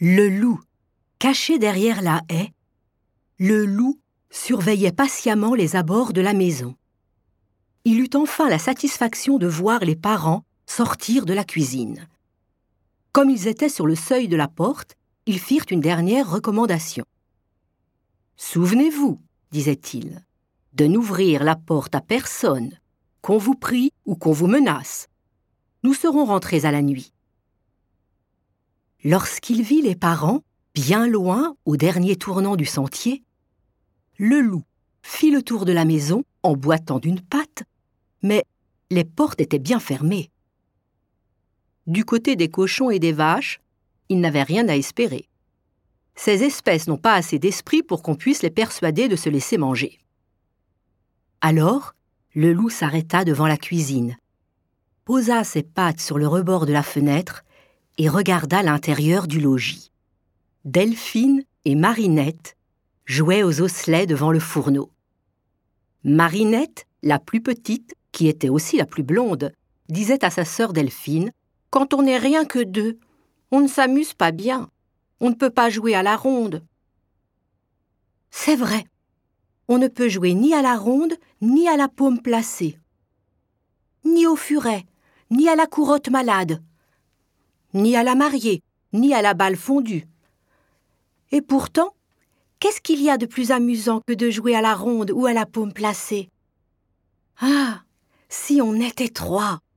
Le loup, caché derrière la haie, le loup surveillait patiemment les abords de la maison. Il eut enfin la satisfaction de voir les parents sortir de la cuisine. Comme ils étaient sur le seuil de la porte, ils firent une dernière recommandation. « Souvenez-vous, disait-il, de n'ouvrir la porte à personne, qu'on vous prie ou qu'on vous menace. Nous serons rentrés à la nuit. » Lorsqu'il vit les parents, bien loin, au dernier tournant du sentier, le loup fit le tour de la maison en boitant d'une patte, mais les portes étaient bien fermées. Du côté des cochons et des vaches, il n'avait rien à espérer. Ces espèces n'ont pas assez d'esprit pour qu'on puisse les persuader de se laisser manger. Alors, le loup s'arrêta devant la cuisine, posa ses pattes sur le rebord de la fenêtre et regarda l'intérieur du logis. Delphine et Marinette jouaient aux osselets devant le fourneau. Marinette, la plus petite, qui était aussi la plus blonde, disait à sa sœur Delphine: « Quand on n'est rien que deux, on ne s'amuse pas bien. On ne peut pas jouer à la ronde. » C'est vrai, on ne peut jouer ni à la ronde, ni à la paume placée, ni au furet, ni à la courotte malade, ni à la mariée, ni à la balle fondue. Et pourtant, qu'est-ce qu'il y a de plus amusant que de jouer à la ronde ou à la paume placée? Ah, si on était trois!